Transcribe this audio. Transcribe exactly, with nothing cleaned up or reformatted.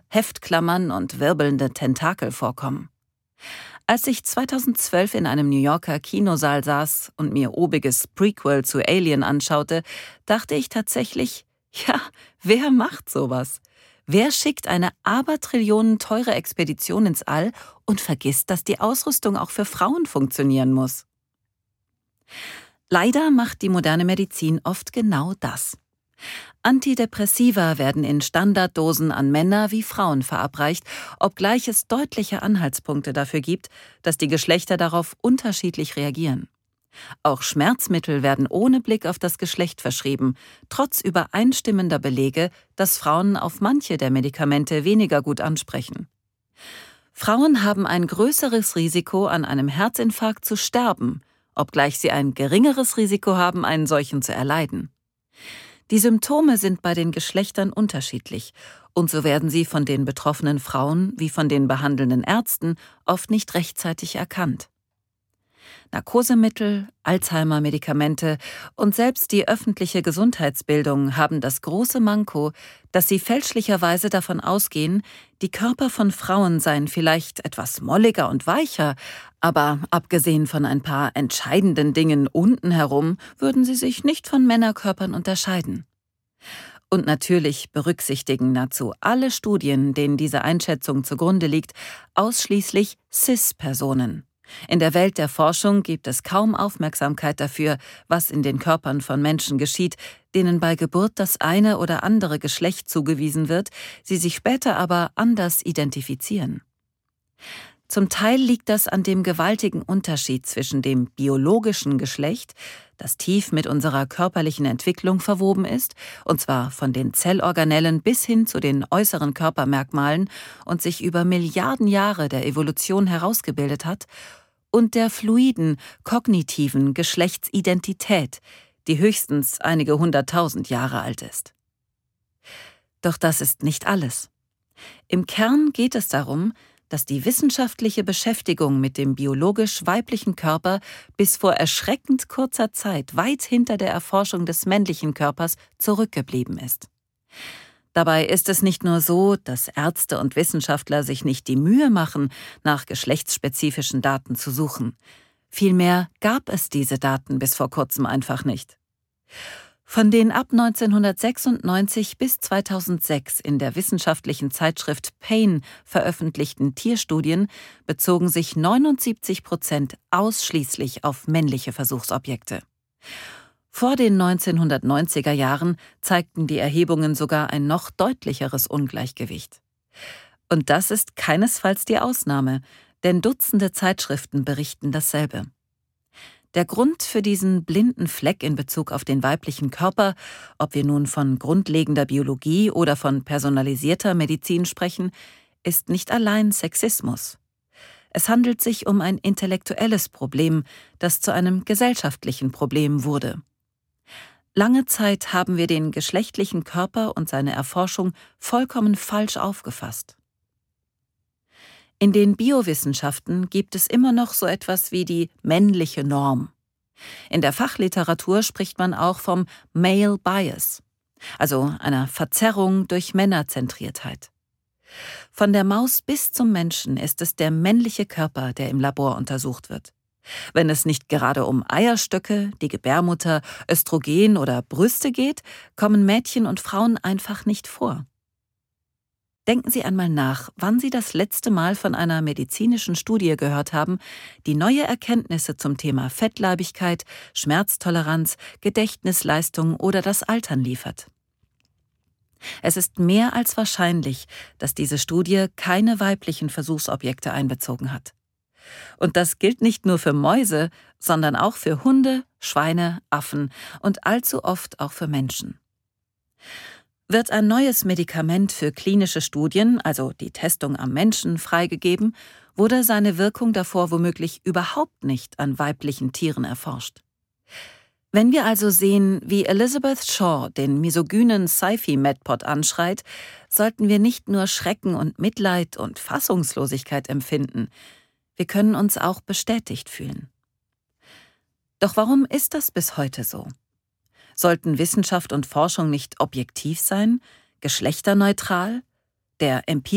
Heftklammern und wirbelnde Tentakel vorkommen. Als ich zweitausendzwölf in einem New Yorker Kinosaal saß und mir obiges Prequel zu Alien anschaute, dachte ich tatsächlich, ja, wer macht sowas? Wer schickt eine abertrillionenteure Expedition ins All und vergisst, dass die Ausrüstung auch für Frauen funktionieren muss? Leider macht die moderne Medizin oft genau das. Antidepressiva werden in Standarddosen an Männer wie Frauen verabreicht, obgleich es deutliche Anhaltspunkte dafür gibt, dass die Geschlechter darauf unterschiedlich reagieren. Auch Schmerzmittel werden ohne Blick auf das Geschlecht verschrieben, trotz übereinstimmender Belege, dass Frauen auf manche der Medikamente weniger gut ansprechen. Frauen haben ein größeres Risiko, an einem Herzinfarkt zu sterben, obgleich sie ein geringeres Risiko haben, einen solchen zu erleiden. Die Symptome sind bei den Geschlechtern unterschiedlich und so werden sie von den betroffenen Frauen wie von den behandelnden Ärzten oft nicht rechtzeitig erkannt. Narkosemittel, Alzheimer-Medikamente und selbst die öffentliche Gesundheitsbildung haben das große Manko, dass sie fälschlicherweise davon ausgehen, die Körper von Frauen seien vielleicht etwas molliger und weicher, aber abgesehen von ein paar entscheidenden Dingen unten herum würden sie sich nicht von Männerkörpern unterscheiden. Und natürlich berücksichtigen nahezu alle Studien, denen diese Einschätzung zugrunde liegt, ausschließlich Cis-Personen. In der Welt der Forschung gibt es kaum Aufmerksamkeit dafür, was in den Körpern von Menschen geschieht, denen bei Geburt das eine oder andere Geschlecht zugewiesen wird, sie sich später aber anders identifizieren. Zum Teil liegt das an dem gewaltigen Unterschied zwischen dem biologischen Geschlecht, das tief mit unserer körperlichen Entwicklung verwoben ist, und zwar von den Zellorganellen bis hin zu den äußeren Körpermerkmalen und sich über Milliarden Jahre der Evolution herausgebildet hat, und der fluiden, kognitiven Geschlechtsidentität, die höchstens einige hunderttausend Jahre alt ist. Doch das ist nicht alles. Im Kern geht es darum, dass die wissenschaftliche Beschäftigung mit dem biologisch weiblichen Körper bis vor erschreckend kurzer Zeit weit hinter der Erforschung des männlichen Körpers zurückgeblieben ist. Dabei ist es nicht nur so, dass Ärzte und Wissenschaftler sich nicht die Mühe machen, nach geschlechtsspezifischen Daten zu suchen. Vielmehr gab es diese Daten bis vor kurzem einfach nicht. Von den ab neunzehnhundertsechsundneunzig bis zweitausendsechs in der wissenschaftlichen Zeitschrift Pain veröffentlichten Tierstudien bezogen sich neunundsiebzig Prozent ausschließlich auf männliche Versuchsobjekte. Vor den neunzehnhundertneunziger Jahren zeigten die Erhebungen sogar ein noch deutlicheres Ungleichgewicht. Und das ist keinesfalls die Ausnahme, denn Dutzende Zeitschriften berichten dasselbe. Der Grund für diesen blinden Fleck in Bezug auf den weiblichen Körper, ob wir nun von grundlegender Biologie oder von personalisierter Medizin sprechen, ist nicht allein Sexismus. Es handelt sich um ein intellektuelles Problem, das zu einem gesellschaftlichen Problem wurde. Lange Zeit haben wir den geschlechtlichen Körper und seine Erforschung vollkommen falsch aufgefasst. In den Biowissenschaften gibt es immer noch so etwas wie die männliche Norm. In der Fachliteratur spricht man auch vom Male Bias, also einer Verzerrung durch Männerzentriertheit. Von der Maus bis zum Menschen ist es der männliche Körper, der im Labor untersucht wird. Wenn es nicht gerade um Eierstöcke, die Gebärmutter, Östrogen oder Brüste geht, kommen Mädchen und Frauen einfach nicht vor. Denken Sie einmal nach, wann Sie das letzte Mal von einer medizinischen Studie gehört haben, die neue Erkenntnisse zum Thema Fettleibigkeit, Schmerztoleranz, Gedächtnisleistung oder das Altern liefert. Es ist mehr als wahrscheinlich, dass diese Studie keine weiblichen Versuchsobjekte einbezogen hat. Und das gilt nicht nur für Mäuse, sondern auch für Hunde, Schweine, Affen und allzu oft auch für Menschen. Wird ein neues Medikament für klinische Studien, also die Testung am Menschen, freigegeben, wurde seine Wirkung davor womöglich überhaupt nicht an weiblichen Tieren erforscht. Wenn wir also sehen, wie Elizabeth Shaw den misogynen Sci-Fi-Medpot anschreit, sollten wir nicht nur Schrecken und Mitleid und Fassungslosigkeit empfinden, wir können uns auch bestätigt fühlen. Doch warum ist das bis heute so? Sollten Wissenschaft und Forschung nicht objektiv sein, geschlechterneutral, der empirische